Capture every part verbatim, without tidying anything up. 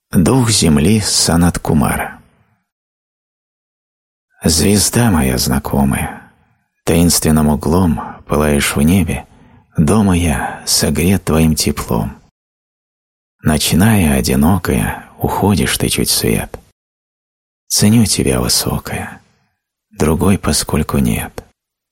Дух земли Санат Кумара. Звезда моя знакомая, таинственным углом пылаешь в небе, дома я согрет твоим теплом. Ночная, одинокая, уходишь ты чуть в свет. Ценю тебя, высокая, другой поскольку нет.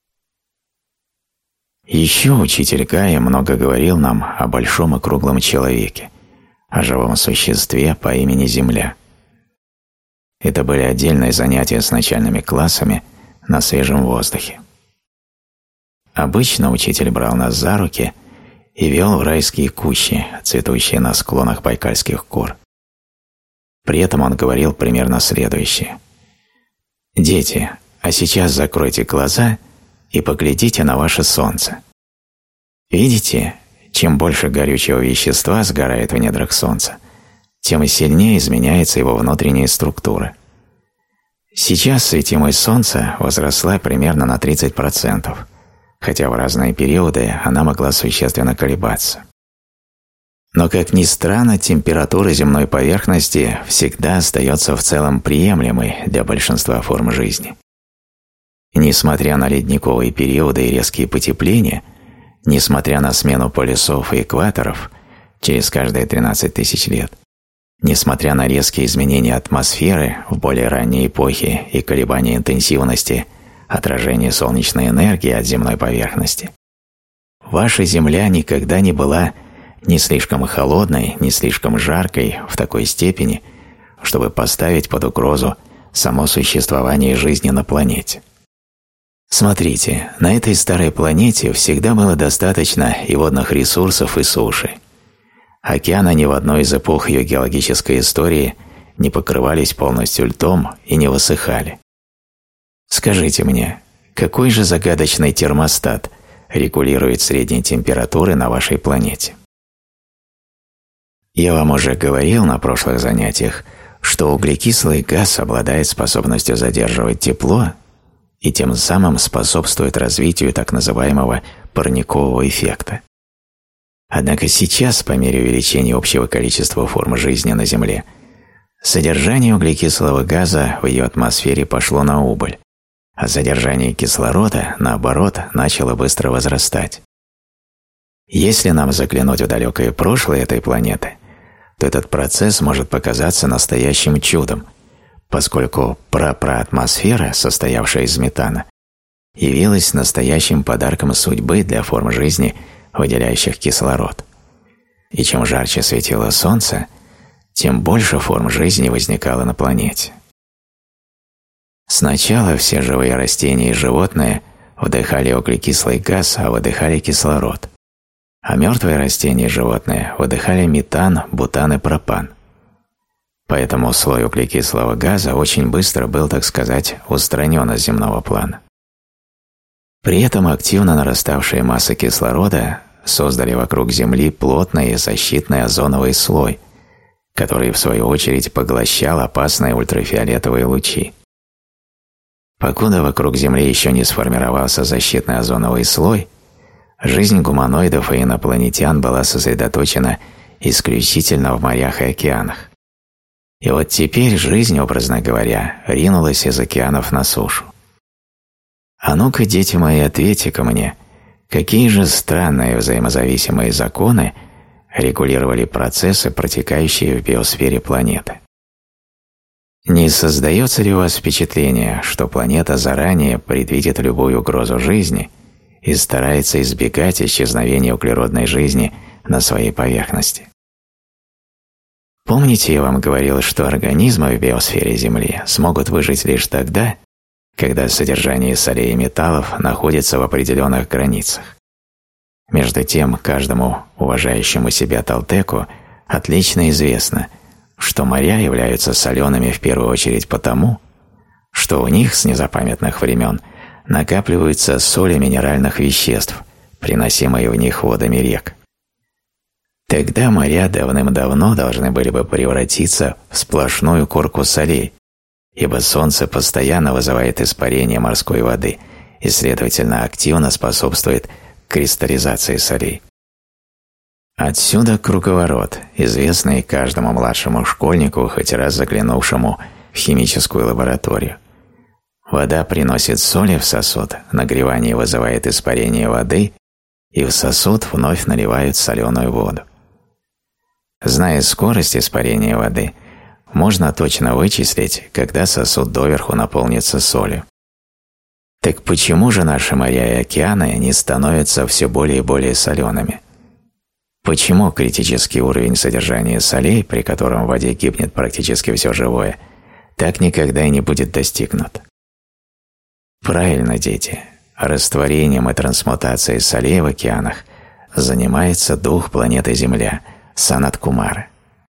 Еще учитель Гая много говорил нам о большом и круглом человеке, о живом существе по имени Земля. Это были отдельные занятия с начальными классами на свежем воздухе. Обычно учитель брал нас за руки и вел в райские кущи, цветущие на склонах Байкальских гор. При этом он говорил примерно следующее. «Дети, а сейчас закройте глаза и поглядите на ваше солнце. Видите, чем больше горючего вещества сгорает в недрах Солнца, тем и сильнее изменяется его внутренняя структура. Сейчас светимость Солнца возросла примерно на тридцать процентов, хотя в разные периоды она могла существенно колебаться. Но, как ни странно, температура земной поверхности всегда остается в целом приемлемой для большинства форм жизни. Несмотря на ледниковые периоды и резкие потепления, несмотря на смену полюсов и экваторов через каждые тринадцать тысяч лет, несмотря на резкие изменения атмосферы в более ранней эпохе и колебания интенсивности отражения солнечной энергии от земной поверхности, ваша Земля никогда не была ни слишком холодной, ни слишком жаркой в такой степени, чтобы поставить под угрозу само существование жизни на планете. Смотрите, на этой старой планете всегда было достаточно и водных ресурсов, и суши. Океаны ни в одной из эпох ее геологической истории не покрывались полностью льдом и не высыхали. Скажите мне, какой же загадочный термостат регулирует средние температуры на вашей планете? Я вам уже говорил на прошлых занятиях, что углекислый газ обладает способностью задерживать тепло и тем самым способствует развитию так называемого парникового эффекта. Однако сейчас, по мере увеличения общего количества форм жизни на Земле, содержание углекислого газа в ее атмосфере пошло на убыль, а содержание кислорода, наоборот, начало быстро возрастать. Если нам заглянуть в далекое прошлое этой планеты, то этот процесс может показаться настоящим чудом, поскольку прапраатмосфера, состоявшая из метана, явилась настоящим подарком судьбы для форм жизни, выделяющих кислород. И чем жарче светило Солнце, тем больше форм жизни возникало на планете. Сначала все живые растения и животные вдыхали углекислый газ, а выдыхали кислород, а мертвые растения и животные выдыхали метан, бутан и пропан. Поэтому слой углекислого газа очень быстро был, так сказать, устранен из земного плана. При этом активно нараставшие массы кислорода создали вокруг Земли плотный и защитный озоновый слой, который, в свою очередь, поглощал опасные ультрафиолетовые лучи. Покуда вокруг Земли еще не сформировался защитный озоновый слой, жизнь гуманоидов и инопланетян была сосредоточена исключительно в морях и океанах. И вот теперь жизнь, образно говоря, ринулась из океанов на сушу. А ну-ка, дети мои, ответьте-ка мне, какие же странные взаимозависимые законы регулировали процессы, протекающие в биосфере планеты? Не создается ли у вас впечатление, что планета заранее предвидит любую угрозу жизни и старается избегать исчезновения углеродной жизни на своей поверхности? Помните, я вам говорил, что организмы в биосфере Земли смогут выжить лишь тогда, когда содержание солей и металлов находится в определенных границах. Между тем, каждому уважающему себя толтеку отлично известно, что моря являются солеными в первую очередь потому, что у них с незапамятных времен накапливаются соли минеральных веществ, приносимые в них водами рек. Тогда моря давным-давно должны были бы превратиться в сплошную корку солей, ибо Солнце постоянно вызывает испарение морской воды и, следовательно, активно способствует кристаллизации солей. Отсюда круговорот, известный каждому младшему школьнику, хоть раз заглянувшему в химическую лабораторию. Вода приносит соли в сосуд, нагревание вызывает испарение воды, и в сосуд вновь наливают соленую воду. Зная скорость испарения воды, можно точно вычислить, когда сосуд доверху наполнится солью. Так почему же наши моря и океаны не становятся все более и более солеными? Почему критический уровень содержания солей, при котором в воде гибнет практически все живое, так никогда и не будет достигнут? Правильно, дети, растворением и трансмутацией солей в океанах занимается дух планеты Земля, Санат-Кумара.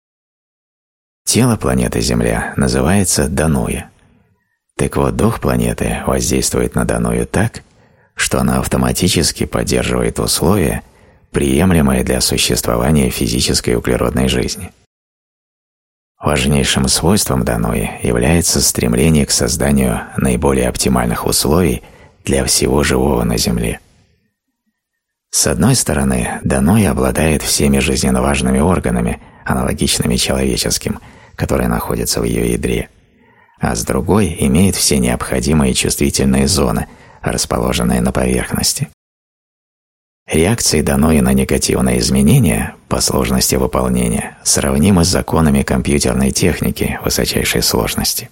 Тело планеты Земля называется Дануя. Так вот, дух планеты воздействует на Даную так, что она автоматически поддерживает условия, приемлемые для существования физической углеродной жизни. Важнейшим свойством Дануи является стремление к созданию наиболее оптимальных условий для всего живого на Земле. С одной стороны, Дануя обладает всеми жизненно важными органами, аналогичными человеческим, которые находятся в ее ядре, а с другой имеет все необходимые чувствительные зоны, расположенные на поверхности. Реакции Дануи на негативные изменения по сложности выполнения сравнимы с законами компьютерной техники высочайшей сложности.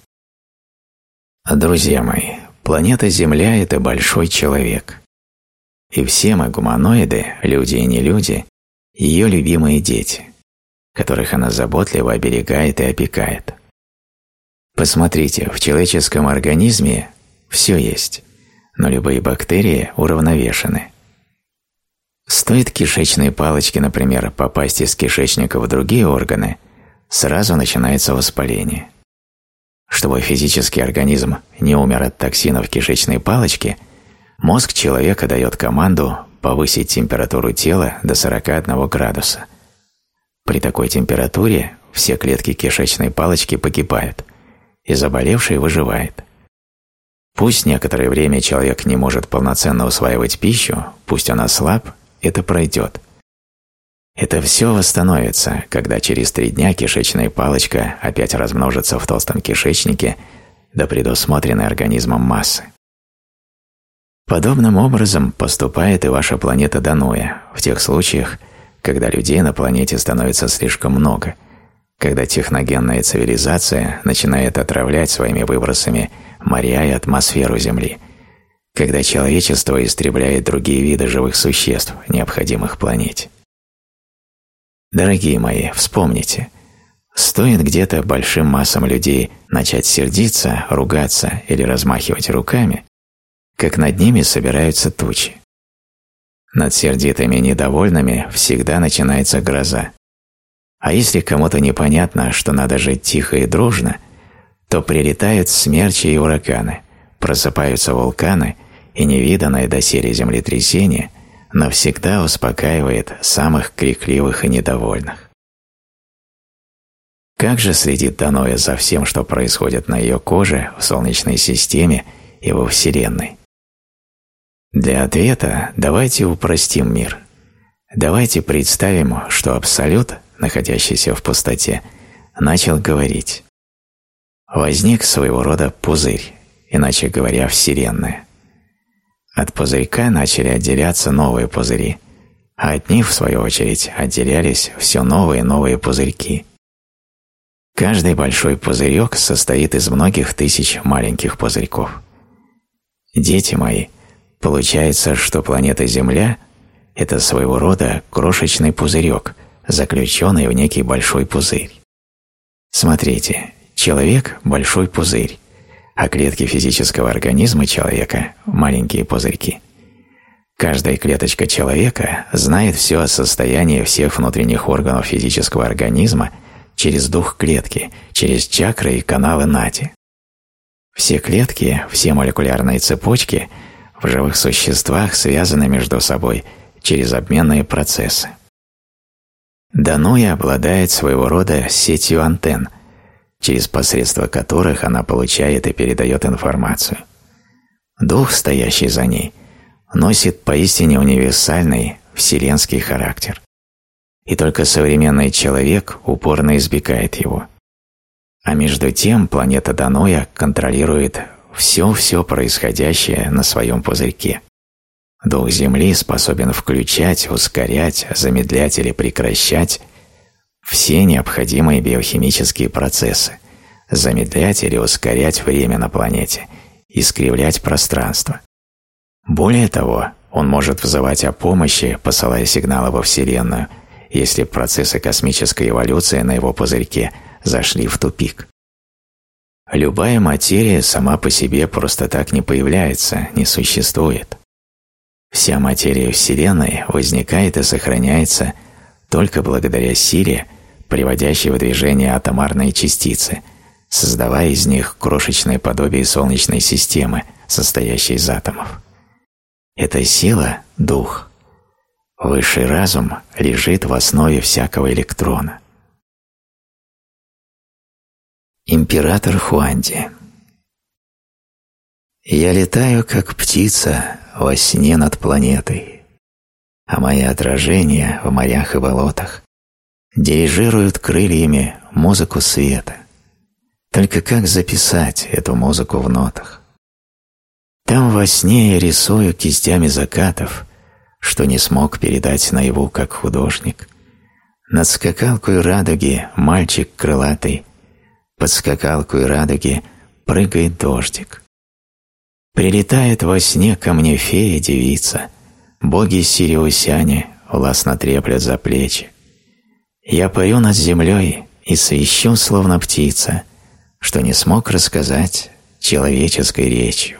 Друзья мои, планета Земля – это большой человек. И все мы, гуманоиды, люди и нелюди, ее любимые дети, которых она заботливо оберегает и опекает. Посмотрите, в человеческом организме все есть, но любые бактерии уравновешены. Стоит кишечной палочке, например, попасть из кишечника в другие органы, сразу начинается воспаление. Чтобы физический организм не умер от токсинов кишечной палочки, мозг человека дает команду повысить температуру тела до сорока одного градуса. При такой температуре все клетки кишечной палочки погибают, и заболевший выживает. Пусть некоторое время человек не может полноценно усваивать пищу, пусть он ослаб, это пройдет. Это все восстановится, когда через три дня кишечная палочка опять размножится в толстом кишечнике до предусмотренной организмом массы. Подобным образом поступает и ваша планета Дануя в тех случаях, когда людей на планете становится слишком много, когда техногенная цивилизация начинает отравлять своими выбросами моря и атмосферу Земли, когда человечество истребляет другие виды живых существ, необходимых планете. Дорогие мои, вспомните, стоит где-то большим массам людей начать сердиться, ругаться или размахивать руками, как над ними собираются тучи. Над сердитыми и недовольными всегда начинается гроза. А если кому-то непонятно, что надо жить тихо и дружно, то прилетают смерчи и ураганы, просыпаются вулканы, и невиданное доселе землетрясение навсегда успокаивает самых крикливых и недовольных. Как же следит Дануя за всем, что происходит на ее коже, в Солнечной системе и во Вселенной? Для ответа давайте упростим мир. Давайте представим, что Абсолют, находящийся в пустоте, начал говорить. Возник своего рода пузырь, иначе говоря, Вселенная. От пузырька начали отделяться новые пузыри, а от них, в свою очередь, отделялись все новые и новые пузырьки. Каждый большой пузырек состоит из многих тысяч маленьких пузырьков. Дети мои, получается, что планета Земля – это своего рода крошечный пузырек, заключенный в некий большой пузырь. Смотрите, человек – большой пузырь, а клетки физического организма человека – маленькие пузырьки. Каждая клеточка человека знает все о состоянии всех внутренних органов физического организма через дух клетки, через чакры и каналы Нади. Все клетки, все молекулярные цепочки в живых существах связаны между собой через обменные процессы. Дануя обладает своего рода сетью антенн, через посредство которых она получает и передает информацию. Дух, стоящий за ней, носит поистине универсальный вселенский характер. и только современный человек упорно избегает его. А между тем планета Даноя контролирует все-все происходящее на своем пузырьке. Дух Земли способен включать, ускорять, замедлять или прекращать все необходимые биохимические процессы, замедлять или ускорять время на планете, искривлять пространство. Более того, он может взывать о помощи, посылая сигналы во Вселенную, если процессы космической эволюции на его пузырьке зашли в тупик. Любая материя сама по себе просто так не появляется, не существует. Вся материя Вселенной возникает и сохраняется только благодаря силе, приводящей в движение атомарные частицы, создавая из них крошечное подобие Солнечной системы, состоящей из атомов. Эта сила – дух. Высший разум лежит в основе всякого электрона. Император Хуанди. Я летаю, как птица, во сне над планетой, а мои отражения в морях и болотах дирижируют крыльями музыку света. Только как записать эту музыку в нотах? Там во сне я рисую кистями закатов, что не смог передать наяву, как художник. Над скакалкой радуги мальчик крылатый, под скакалкой радуги прыгает дождик. Прилетает во сне ко мне фея-девица, боги сириусяне властно треплят за плечи. Я парю над землей и свищу, словно птица, что не смог рассказать человеческой речью.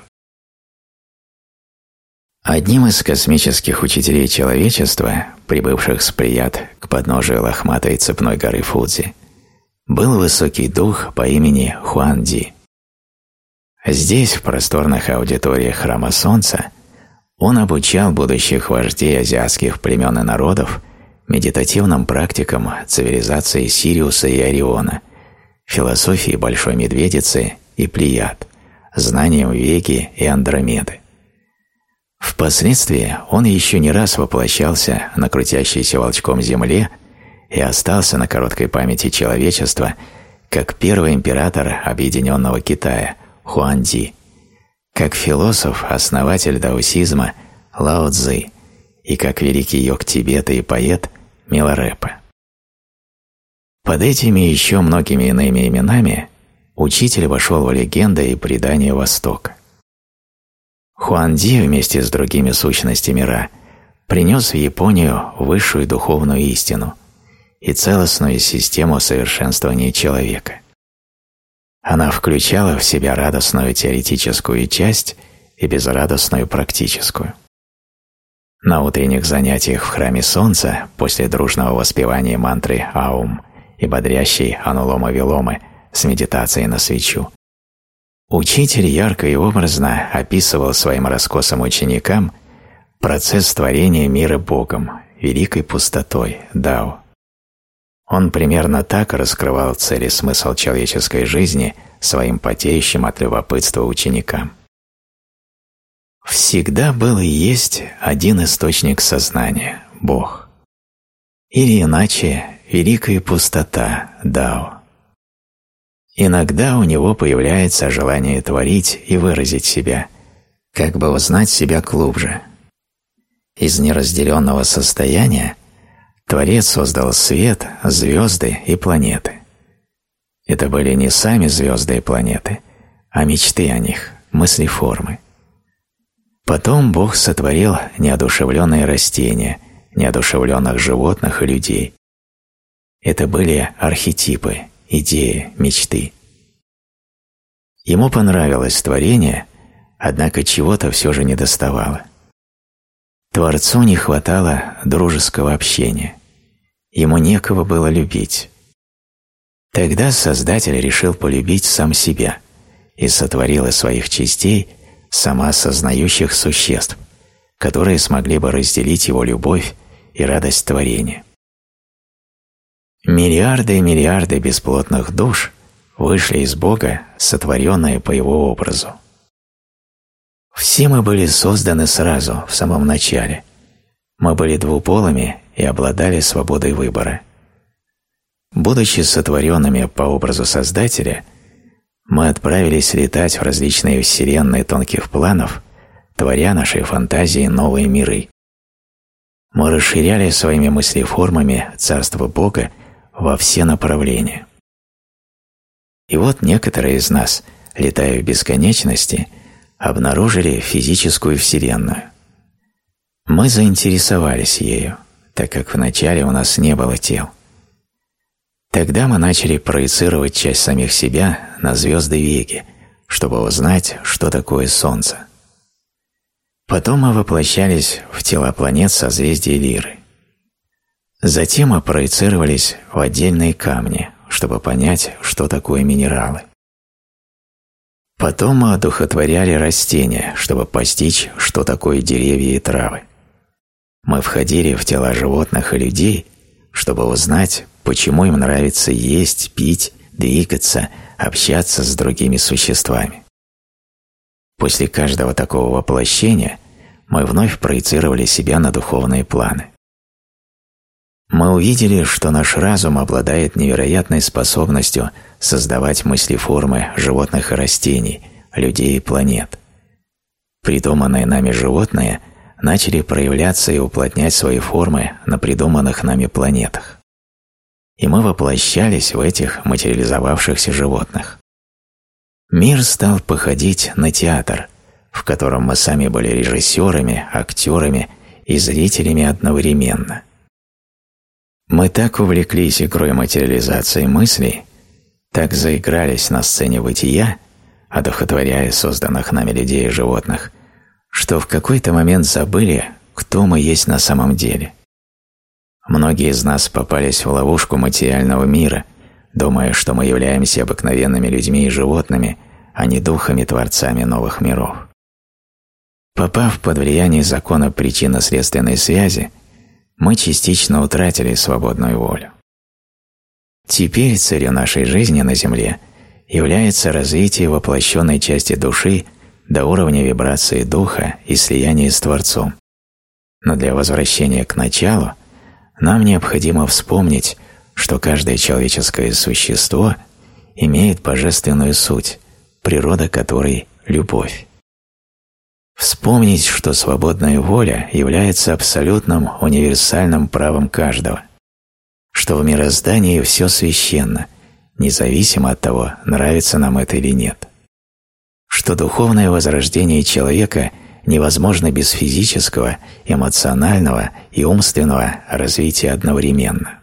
Одним из космических учителей человечества, прибывших с Плеяд к подножию лохматой цепной горы Фудзи, был высокий дух по имени Хуанди. Здесь, в просторных аудиториях Храма Солнца, он обучал будущих вождей азиатских племен и народов медитативным практикам цивилизации Сириуса и Ориона, философии Большой Медведицы и Плеяд, знаниям Веги и Андромеды. Впоследствии он еще не раз воплощался на крутящейся волчком земле и остался на короткой памяти человечества как первый император Объединенного Китая Хуанди, как философ, основатель даосизма Лао Цзы и как великий йог Тибета и поэт Миларепа. Под этими и еще многими иными именами учитель вошел в легенды и предания Востока. Хуанди вместе с другими сущностями Ра принес в Японию высшую духовную истину и целостную систему совершенствования человека. Она включала в себя радостную теоретическую часть и безрадостную практическую. На утренних занятиях в Храме Солнца после дружного воспевания мантры Аум и бодрящей Анулома-Виломы с медитацией на свечу, учитель ярко и образно описывал своим раскосым ученикам процесс творения мира Богом, великой пустотой, Дао. Он примерно так раскрывал цель и смысл человеческой жизни своим потеющим от любопытства ученикам. Всегда был и есть один источник сознания – Бог. Или иначе – великая пустота, Дао. Иногда у него появляется желание творить и выразить себя, как бы узнать себя глубже. Из неразделенного состояния Творец создал свет, звезды и планеты. Это были не сами звезды и планеты, а мечты о них, мысли-формы. Потом Бог сотворил неодушевленные растения, неодушевленных животных и людей. Это были архетипы, идеи, мечты. Ему понравилось творение, однако чего-то все же недоставало. Творцу не хватало дружеского общения. Ему некого было любить. Тогда Создатель решил полюбить сам себя и сотворил из своих частей самоосознающих существ, которые смогли бы разделить его любовь и радость творения. Миллиарды и миллиарды бесплотных душ вышли из Бога, сотворенные по Его образу. Все мы были созданы сразу, в самом начале. Мы были двуполыми и обладали свободой выбора. Будучи сотворенными по образу Создателя, мы отправились летать в различные вселенные тонких планов, творя нашей фантазии новые миры. Мы расширяли своими мыслеформами Царство Бога во все направления. И вот некоторые из нас, летая в бесконечности, обнаружили физическую вселенную. Мы заинтересовались ею, так как вначале у нас не было тел. Тогда мы начали проецировать часть самих себя на звезды Веги, чтобы узнать, что такое Солнце. Потом мы воплощались в тела планет созвездия Лиры. Затем мы проецировались в отдельные камни, чтобы понять, что такое минералы. Потом мы одухотворяли растения, чтобы постичь, что такое деревья и травы. Мы входили в тела животных и людей, чтобы узнать, почему им нравится есть, пить, двигаться, общаться с другими существами. После каждого такого воплощения мы вновь проецировали себя на духовные планы. Мы увидели, что наш разум обладает невероятной способностью создавать мыслеформы животных и растений, людей и планет. Придуманные нами животные начали проявляться и уплотнять свои формы на придуманных нами планетах. И мы воплощались в этих материализовавшихся животных. Мир стал походить на театр, в котором мы сами были режиссерами, актерами и зрителями одновременно. Мы так увлеклись игрой материализации мыслей, так заигрались на сцене бытия, одухотворяя созданных нами людей и животных, что в какой-то момент забыли, кто мы есть на самом деле. Многие из нас попались в ловушку материального мира, думая, что мы являемся обыкновенными людьми и животными, а не духами-творцами новых миров. Попав под влияние закона причинно-следственной связи, мы частично утратили свободную волю. Теперь целью нашей жизни на Земле является развитие воплощенной части души до уровня вибрации духа и слияния с Творцом. Но для возвращения к началу нам необходимо вспомнить, что каждое человеческое существо имеет божественную суть, природа которой – любовь. Вспомнить, что свободная воля является абсолютным универсальным правом каждого, что в мироздании все священно, независимо от того, нравится нам это или нет, что духовное возрождение человека невозможно без физического, эмоционального и умственного развития одновременно.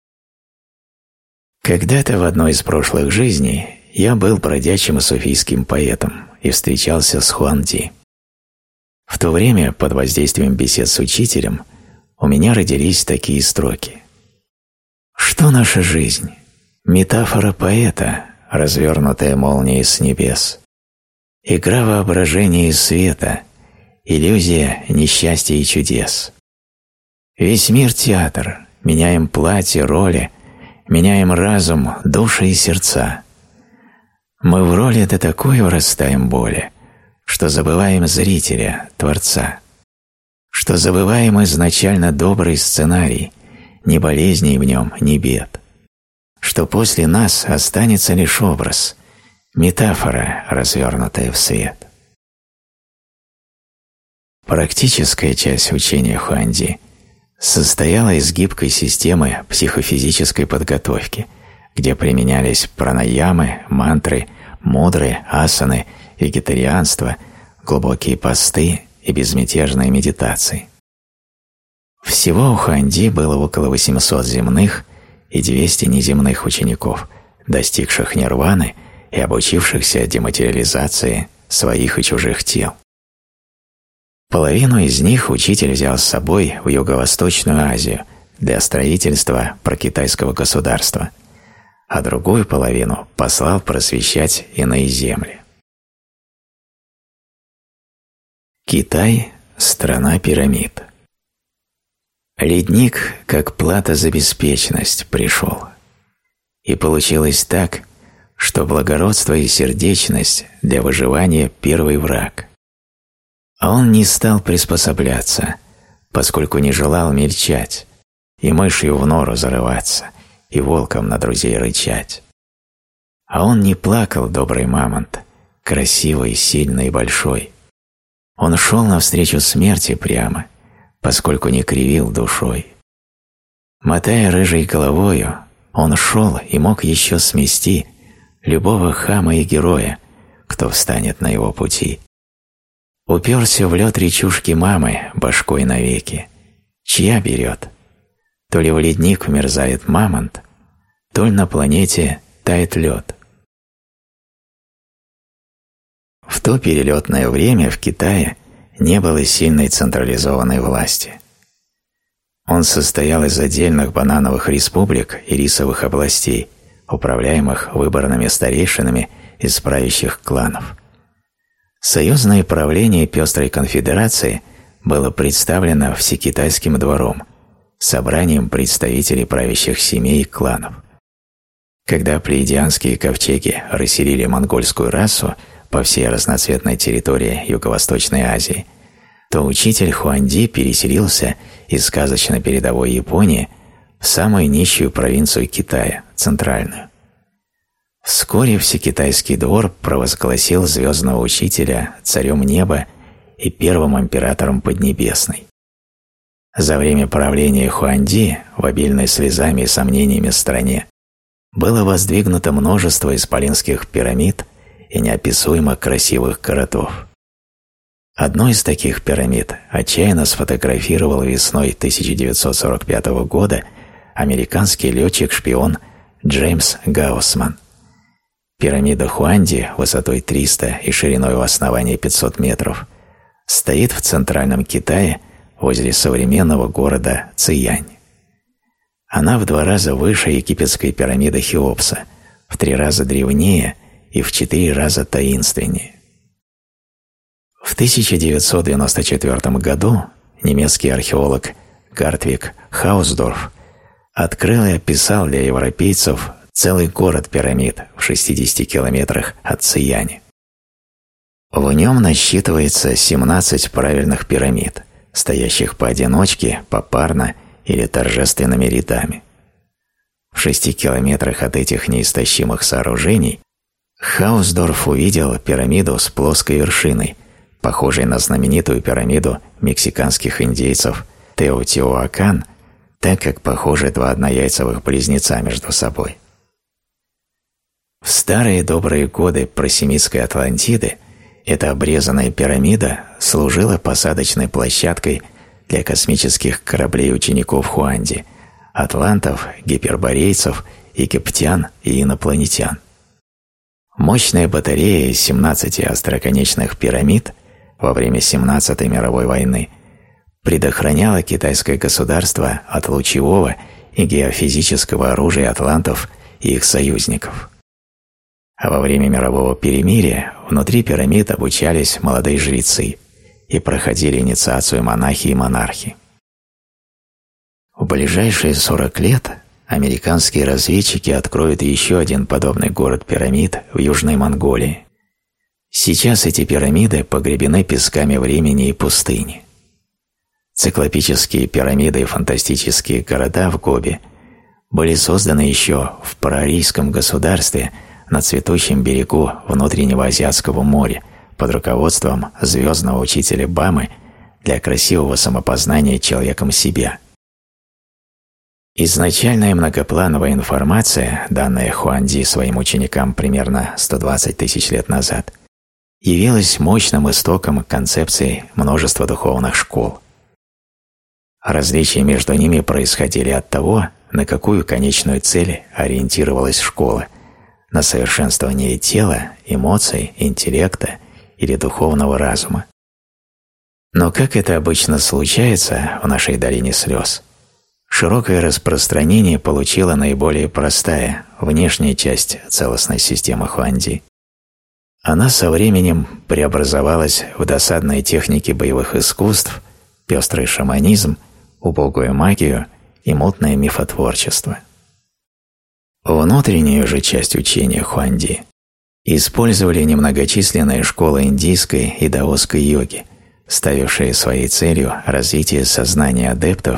Когда-то в одной из прошлых жизней я был бродячим суфийским поэтом и встречался с Хуанди. В то время, под воздействием бесед с учителем, у меня родились такие строки. «Что наша жизнь? Метафора поэта, развернутая молнией с небес. Игра воображения и света, иллюзия несчастья и чудес. Весь мир – театр, меняем платье, роли, меняем разум, души и сердца. Мы в роли до такой вырастаем боли, что забываем зрителя, Творца, что забываем изначально добрый сценарий, ни болезней в нем, ни бед, что после нас останется лишь образ, метафора, развернутая в свет». Практическая часть учения Хуанди состояла из гибкой системы психофизической подготовки, где применялись пранаямы, мантры, мудры, асаны, вегетарианство, глубокие посты и безмятежные медитации. Всего у Хуанди было около восьмисот земных и двухсот неземных учеников, достигших нирваны и обучившихся дематериализации своих и чужих тел. Половину из них учитель взял с собой в Юго-Восточную Азию для строительства прокитайского государства, а другую половину послал просвещать иные земли. Китай – страна пирамид. Ледник, как плата за беспечность, пришел. И получилось так, что благородство и сердечность для выживания – первый враг. А он не стал приспосабляться, поскольку не желал мельчать, и мышью в нору зарываться, и волком на друзей рычать. А он не плакал, добрый мамонт, красивый, сильный и большой. Он шел навстречу смерти прямо, поскольку не кривил душой. Мотая рыжей головою, он шел и мог еще смести любого хама и героя, кто встанет на его пути. Уперся в лед речушки мамы башкой навеки. Чья берет? То ли в ледник вмерзает мамонт, то ли на планете тает лед. В то перелетное время в Китае не было сильной централизованной власти. Он состоял из отдельных банановых республик и рисовых областей, управляемых выборными старейшинами из правящих кланов. Союзное правление пестрой конфедерации было представлено всекитайским двором, собранием представителей правящих семей и кланов. Когда плеядианские ковчеги расселили монгольскую расу по всей разноцветной территории Юго-Восточной Азии, то учитель Хуанди переселился из сказочно передовой Японии в самую нищую провинцию Китая, центральную. Вскоре всекитайский двор провозгласил звездного учителя царем неба и первым императором Поднебесной. За время правления Хуанди в обильной слезами и сомнениями стране было воздвигнуто множество исполинских пирамид и неописуемо красивых городов. Одну из таких пирамид отчаянно сфотографировал весной тысяча девятьсот сорок пятого года американский летчик-шпион Джеймс Гаусман. Пирамида Хуанди высотой триста и шириной у основания пятьсот метров стоит в центральном Китае возле современного города Цзиянь. Она в два раза выше египетской пирамиды Хеопса, в три раза древнее и в четыре раза таинственнее. В тысяча девятьсот девяносто четвёртом году немецкий археолог Гартвиг Хаусдорф открыл и описал для европейцев целый город пирамид в шестидесяти километрах от Цзияни. В нем насчитывается семнадцать правильных пирамид, стоящих поодиночке, попарно или торжественными рядами. В шести километрах от этих неистощимых сооружений Хаусдорф увидел пирамиду с плоской вершиной, похожей на знаменитую пирамиду мексиканских индейцов Теотиуакан, так как похожи два однояйцевых близнеца между собой. В старые добрые годы просемитской Атлантиды эта обрезанная пирамида служила посадочной площадкой для космических кораблей учеников Хуанди, атлантов, гиперборейцев, египтян и инопланетян. Мощная батарея из семнадцати остроконечных пирамид во время семнадцатой мировой войны предохраняла китайское государство от лучевого и геофизического оружия атлантов и их союзников. А во время мирового перемирия внутри пирамид обучались молодые жрецы и проходили инициацию монахи и монархи. В ближайшие сорок лет американские разведчики откроют еще один подобный город-пирамид в Южной Монголии. Сейчас эти пирамиды погребены песками времени и пустыни. Циклопические пирамиды и фантастические города в Гоби были созданы еще в парарийском государстве на цветущем берегу внутреннего Азиатского моря под руководством звездного учителя Бамы для красивого самопознания человеком себя. Изначальная многоплановая информация, данная Хуанди своим ученикам примерно сто двадцать тысяч лет назад, явилась мощным истоком концепции множества духовных школ. Различия между ними происходили от того, на какую конечную цель ориентировалась школа – на совершенствование тела, эмоций, интеллекта или духовного разума. Но как это обычно случается в нашей долине слез, широкое распространение получила наиболее простая, внешняя часть целостной системы Хуанди. Она со временем преобразовалась в досадные техники боевых искусств, пестрый шаманизм, убогую магию и мутное мифотворчество. Внутреннюю же часть учения Хуанди использовали немногочисленные школы индийской и даосской йоги, ставившие своей целью развитие сознания адептов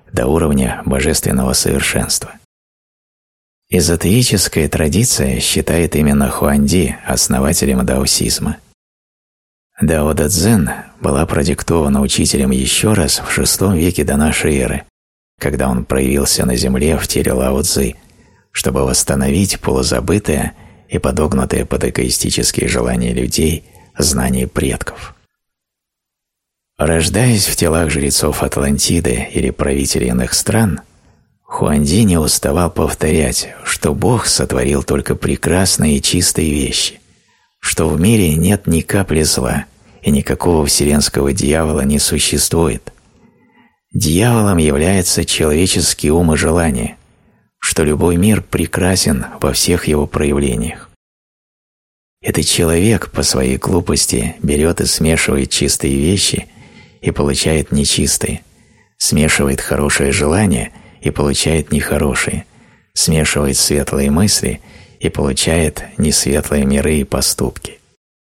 до уровня божественного совершенства. Эзотерическая традиция считает именно Хуанди основателем даосизма. Дао Дэ Цзэн была продиктована учителем еще раз в шестом веке до нашей эры, когда он проявился на земле в теле Лао Цзы, чтобы восстановить полузабытое и подогнутое под эгоистические желания людей знание предков. Рождаясь в телах жрецов Атлантиды или правителей иных стран, Хуанди не уставал повторять, что Бог сотворил только прекрасные и чистые вещи, что в мире нет ни капли зла и никакого вселенского дьявола не существует. Дьяволом является человеческий ум и желание, что любой мир прекрасен во всех его проявлениях. Этот человек по своей глупости берет и смешивает чистые вещи и получает нечистые, смешивает хорошие желания и получает нехорошие, смешивает светлые мысли и получает несветлые миры и поступки.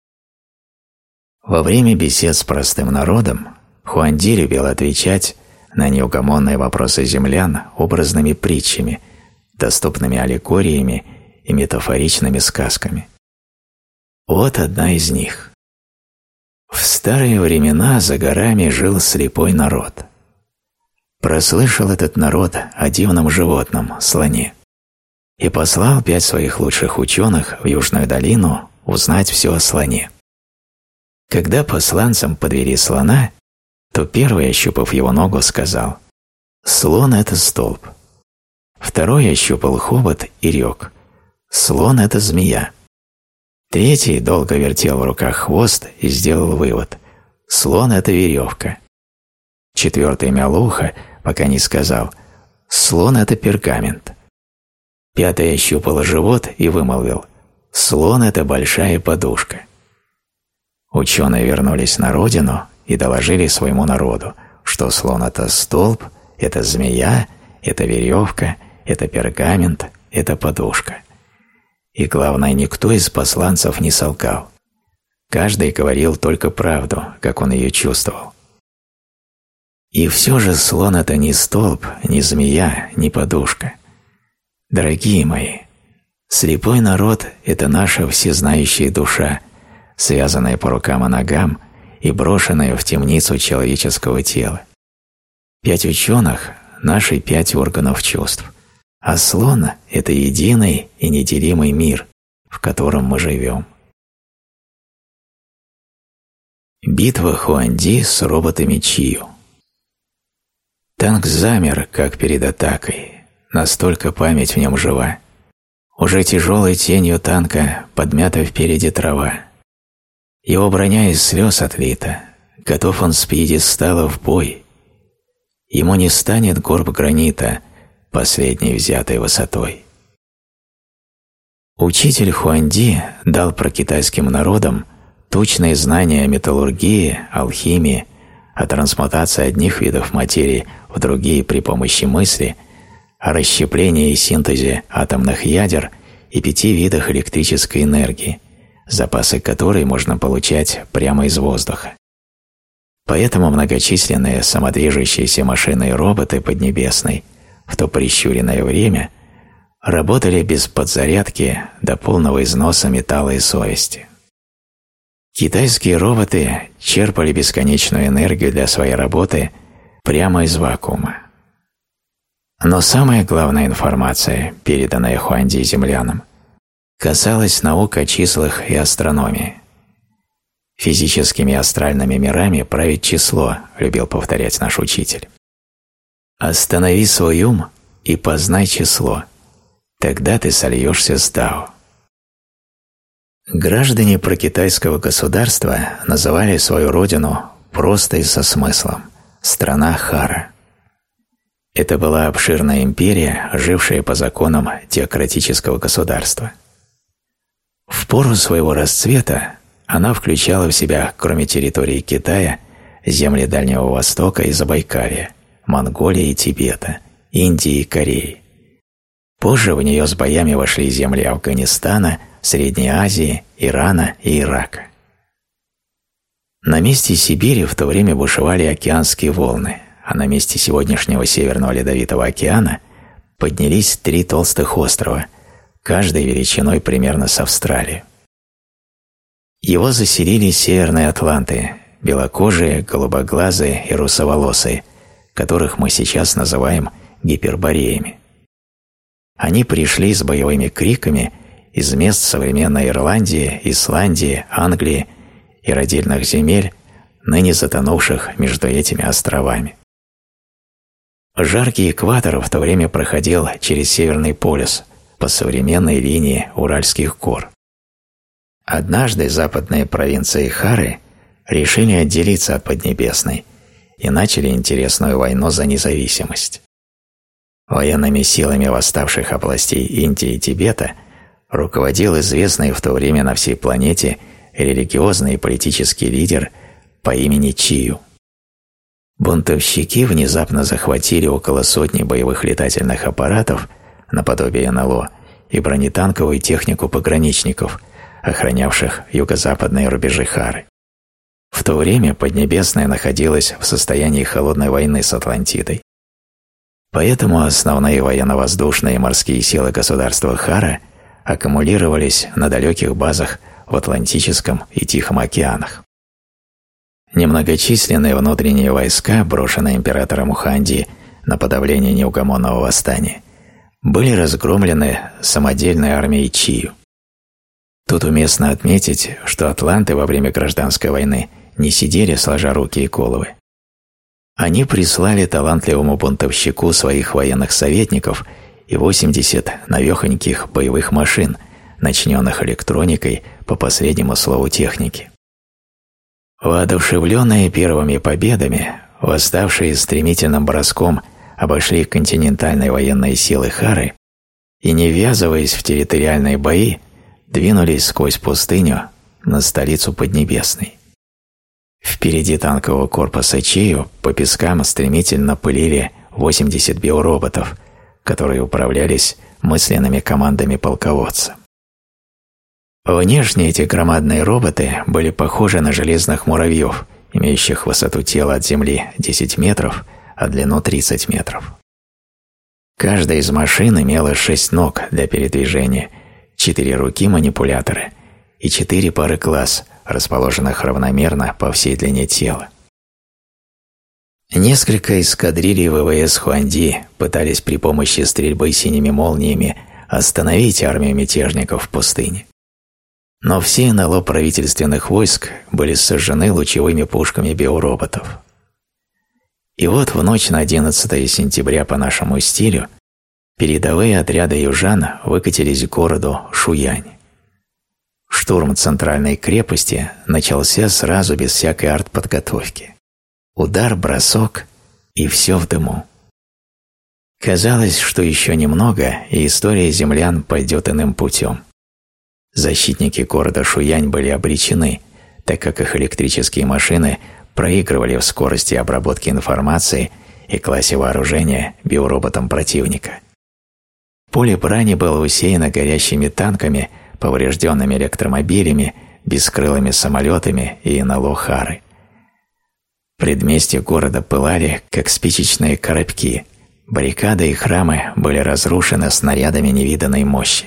Во время бесед с простым народом Хуанди любил отвечать на неугомонные вопросы землян образными притчами, доступными аллегориями и метафоричными сказками. Вот одна из них. В старые времена за горами жил слепой народ. Прослышал этот народ о дивном животном, слоне, и послал пять своих лучших ученых в Южную долину узнать все о слоне. Когда посланцам подвели слона, то первый, ощупав его ногу, сказал: «Слон – это столб». Второй ощупал хобот и рёк: «Слон – это змея». Третий долго вертел в руках хвост и сделал вывод: «Слон – это веревка». Четвертый мял ухо, пока не сказал: «Слон – это пергамент». Пятый ощупал живот и вымолвил: «Слон – это большая подушка». Ученые вернулись на родину и доложили своему народу, что слон – это столб, это змея, это веревка, это пергамент, это подушка. И главное, никто из посланцев не солгал. Каждый говорил только правду, как он ее чувствовал. И все же слон – это не столб, не змея, не подушка. Дорогие мои, слепой народ – это наша всезнающая душа, связанная по рукам и ногам и брошенная в темницу человеческого тела. Пять ученых – наши пять органов чувств, а слон – это единый и неделимый мир, в котором мы живем. Битва Хуанди с роботами Чию. Танк замер, как перед атакой, настолько память в нем жива. Уже тяжелой тенью танка подмята впереди трава. Его броня из слез отлита, готов он с пьедестала в бой. Ему не станет горб гранита, последней взятой высотой. Учитель Хуанди дал прокитайским народам точные знания о металлургии, алхимии, о трансмутации одних видов материи в другие при помощи мысли, о расщеплении и синтезе атомных ядер и пяти видах электрической энергии, запасы которой можно получать прямо из воздуха. Поэтому многочисленные самодвижущиеся машины и роботы Поднебесной в то прищуренное время работали без подзарядки до полного износа металла и совести. Китайские роботы черпали бесконечную энергию для своей работы прямо из вакуума. Но самая главная информация, переданная Хуанди землянам, касалась наук о числах и астрономии. Физическими астральными мирами правит число, любил повторять наш учитель. Останови свой ум и познай число, тогда ты сольешься с Дао. Граждане прокитайского государства называли свою родину просто и со смыслом – страна Хара. Это была обширная империя, жившая по законам теократического государства. В пору своего расцвета она включала в себя, кроме территории Китая, земли Дальнего Востока и Забайкалья, Монголии и Тибета, Индии и Кореи. Позже в нее с боями вошли земли Афганистана, Средней Азии, Ирана и Ирака. На месте Сибири в то время бушевали океанские волны, а на месте сегодняшнего Северного Ледовитого океана поднялись три толстых острова, каждый величиной примерно с Австралию. Его заселили северные атланты, белокожие, голубоглазые и русоволосые, которых мы сейчас называем гипербореями. Они пришли с боевыми криками из мест современной Ирландии, Исландии, Англии и родильных земель, ныне затонувших между этими островами. Жаркий экватор в то время проходил через Северный полюс по современной линии Уральских гор. Однажды западные провинции Хары решили отделиться от Поднебесной и начали интересную войну за независимость. Военными силами восставших областей Индии и Тибета руководил известный в то время на всей планете религиозный и политический лидер по имени Чию. Бунтовщики внезапно захватили около сотни боевых летательных аппаратов наподобие эн эл о и бронетанковую технику пограничников, охранявших юго-западные рубежи Хары. В то время Поднебесная находилась в состоянии холодной войны с Атлантидой. Поэтому основные военно-воздушные и морские силы государства Хара аккумулировались на далеких базах в Атлантическом и Тихом океанах. Немногочисленные внутренние войска, брошенные императором Уханди на подавление неугомонного восстания, были разгромлены самодельной армией Чию. Тут уместно отметить, что атланты во время гражданской войны не сидели сложа руки и головы. Они прислали талантливому бунтовщику своих военных советников и восемьдесят навехоньких боевых машин, начиненных электроникой по последнему слову техники. Воодушевленные первыми победами, восставшие стремительным броском обошли континентальные военные силы Хары и, не ввязываясь в территориальные бои, двинулись сквозь пустыню на столицу Поднебесной. Впереди танкового корпуса Чию по пескам стремительно пылили восемьдесят биороботов, которые управлялись мысленными командами полководца. Внешне эти громадные роботы были похожи на железных муравьев, имеющих высоту тела от земли десять метров, а длину тридцать метров. Каждая из машин имела шесть ног для передвижения, четыре руки-манипуляторы и четыре пары глаз, расположенных равномерно по всей длине тела. Несколько эскадрилий вэ вэ эс Хуанди пытались при помощи стрельбы синими молниями остановить армию мятежников в пустыне. Но все эн эл о правительственных войск были сожжены лучевыми пушками биороботов. И вот в ночь на одиннадцатое сентября по нашему стилю передовые отряды южан выкатились к городу Шуянь. Штурм центральной крепости начался сразу без всякой артподготовки. Удар, бросок, и все в дыму. Казалось, что еще немного, и история землян пойдет иным путем. Защитники города Шуянь были обречены, так как их электрические машины проигрывали в скорости обработки информации и классе вооружения биороботам противника. Поле брани было усеяно горящими танками, поврежденными электромобилями, бескрылыми самолетами и эн эл о Хары. Предместья города пылали, как спичечные коробки, баррикады и храмы были разрушены снарядами невиданной мощи.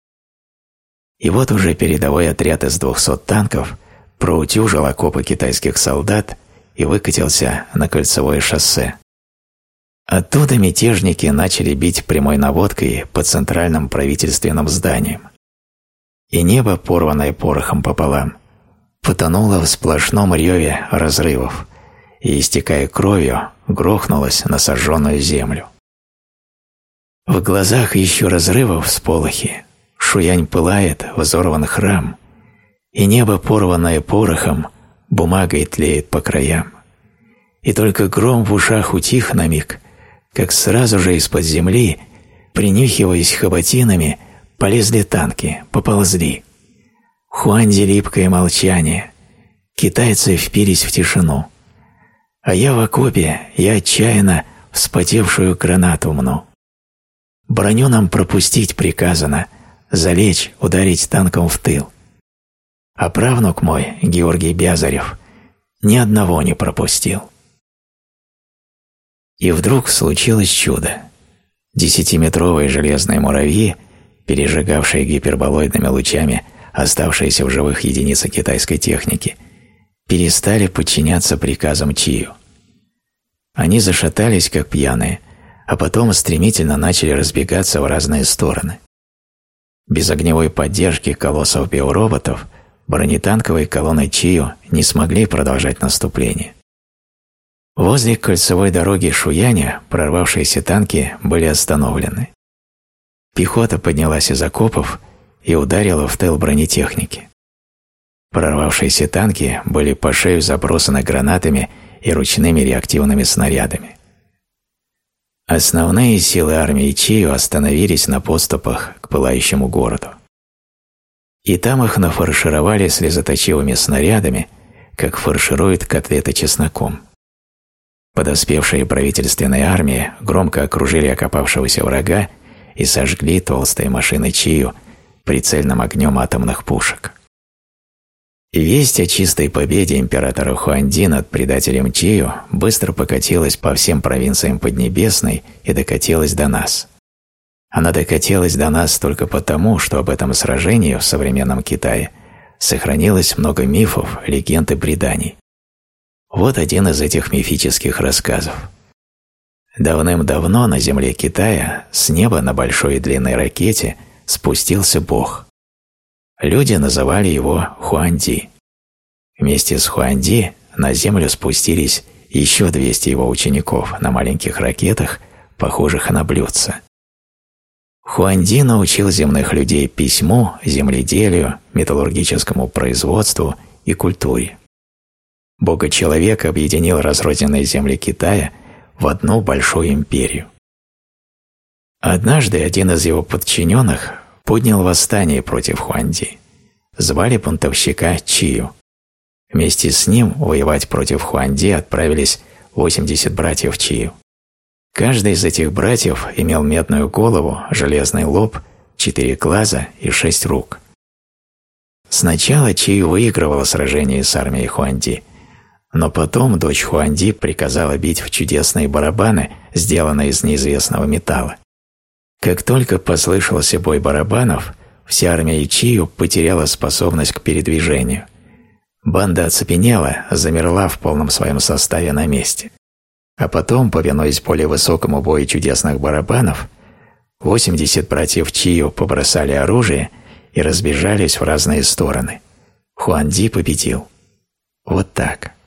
И вот уже передовой отряд из двухсот танков проутюжил окопы китайских солдат и выкатился на кольцевое шоссе. Оттуда мятежники начали бить прямой наводкой по центральным правительственным зданиям. И небо, порванное порохом пополам, потонуло в сплошном реве разрывов и, истекая кровью, грохнулось на сожженную землю. В глазах еще разрывов всполохи, Шуянь пылает, взорван храм, и небо, порванное порохом, бумагой тлеет по краям. И только гром в ушах утих на миг, как сразу же из-под земли, принюхиваясь хоботинами, полезли танки, поползли. Хуанди липкое молчание, китайцы впились в тишину. А я в окопе, я отчаянно вспотевшую гранату мну. Броню нам пропустить приказано, залечь, ударить танком в тыл. А правнук мой, Георгий Бязарев, ни одного не пропустил. И вдруг случилось чудо. Десятиметровые железные муравьи, пережигавшие гиперболоидными лучами оставшиеся в живых единицы китайской техники, перестали подчиняться приказам Чию. Они зашатались, как пьяные, а потом стремительно начали разбегаться в разные стороны. Без огневой поддержки колоссов биороботов бронетанковые колонны Чию не смогли продолжать наступление. Возле кольцевой дороги Шуяня прорвавшиеся танки были остановлены. Пехота поднялась из окопов и ударила в тыл бронетехники. Прорвавшиеся танки были по шею забросаны гранатами и ручными реактивными снарядами. Основные силы армии Чию остановились на подступах к пылающему городу. И там их нафаршировали слезоточивыми снарядами, как фаршируют котлеты чесноком. Подоспевшие правительственные армии громко окружили окопавшегося врага и сожгли толстые машины Чию прицельным огнем атомных пушек. Весть о чистой победе императора Хуанди над предателем Чию быстро покатилась по всем провинциям Поднебесной и докатилась до нас. Она докатилась до нас только потому, что об этом сражении в современном Китае сохранилось много мифов, легенд и преданий. Вот один из этих мифических рассказов. Давным-давно на земле Китая с неба на большой и длинной ракете спустился Бог. Люди называли его Хуанди. Вместе с Хуанди на землю спустились еще двести его учеников на маленьких ракетах, похожих на блюдца. Хуанди научил земных людей письму, земледелию, металлургическому производству и культуре. Бога-человек объединил разрозненные земли Китая в одну большую империю. Однажды один из его подчиненных поднял восстание против Хуанди. Звали бунтовщика Чию. Вместе с ним воевать против Хуанди отправились восемьдесят братьев Чию. Каждый из этих братьев имел медную голову, железный лоб, четыре глаза и шесть рук. Сначала Чию выигрывала сражение с армией Хуанди, но потом дочь Хуанди приказала бить в чудесные барабаны, сделанные из неизвестного металла. Как только послышался бой барабанов, вся армия Чию потеряла способность к передвижению. Банда оцепенела, замерла в полном своем составе на месте. А потом, повинуясь более высокому бою чудесных барабанов, восемьдесят братьев Чию побросали оружие и разбежались в разные стороны. Хуанди победил. Вот так.